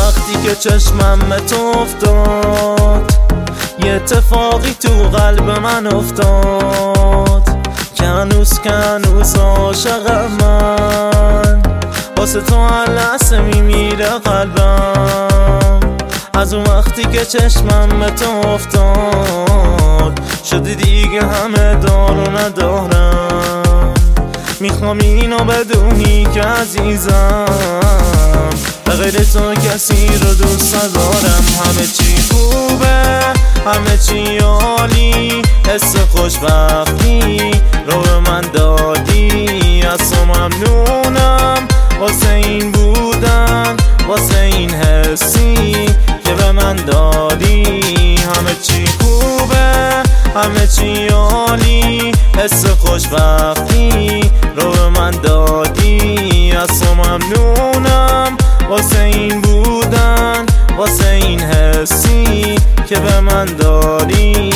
وقتی که چشمم به تو افتاد، یه اتفاقی تو قلب من افتاد که هنوز عاشقم من. واسه تو هر لحظه میمیره قلبم. از اون وقتی که چشمم به تو افتاد، شده دیگه همه دار و ندارم. میخوام اینو بدونی که عزیزم، به غیر تو کسی رو دوست ندارم. همه چی خوبه، همه چی عالی، حس خوشبختی رو به من دادی. از تو ممنونم واسه این بودن، واسه این حسی که به من دادی. همه چی خوبه، همه چی عالی، حس خوشبختی رو به من دادی. از تو ممنونم واسه این بودن، واسه این حسی که به من دادی.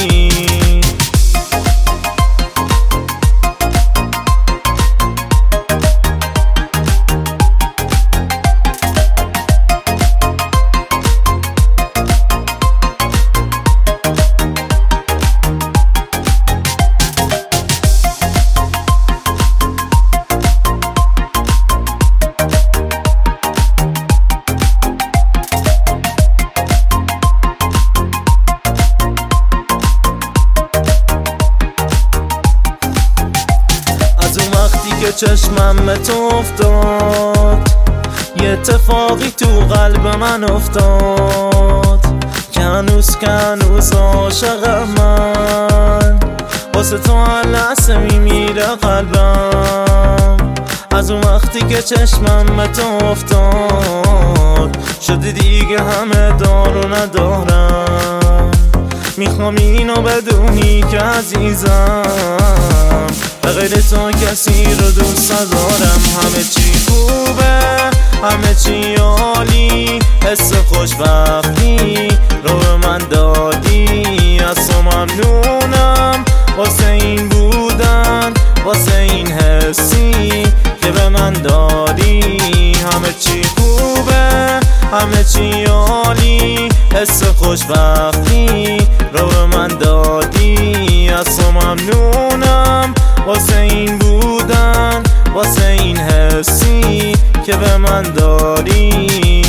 که چشمم به تو افتاد، یه اتفاقی تو قلب من افتاد که هنوز عاشقم من. واسه تو هر لحظه میمیره قلبم. از اون وقتی که چشمم به تو افتاد، شده دیگه همه دار و ندارم. میخوام اینو بدونی که عزیزم، به غیر تو کسی رو دوست ندارم. همه چی خوبه، همه چی عالی، حس خوشبختی رو به من دادی. از تو ممنونم واسه این بودن، واسه این حسی که به من دادی. همه چی خوبه، همه چی عالی، حس خوشبختی رو به من دادی. از تو ممنونم واسه این بودن، واسه این حسی که به من دادی.